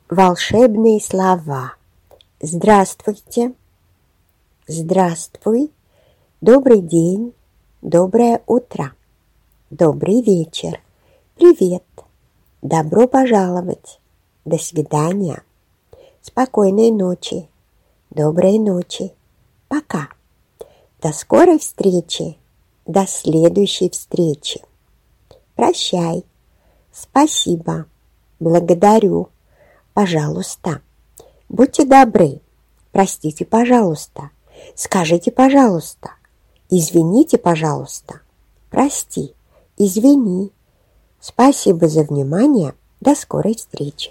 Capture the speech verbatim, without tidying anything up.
Волшебные слова. Здравствуйте, здравствуй, добрый день, доброе утро, добрый вечер, привет, добро пожаловать, до свидания, спокойной ночи, доброй ночи, пока, до скорой встречи, до следующей встречи, прощай, спасибо, благодарю, пожалуйста, будьте добры, простите, пожалуйста, скажите, пожалуйста, извините, пожалуйста, прости, извини. Спасибо за внимание, до скорой встречи.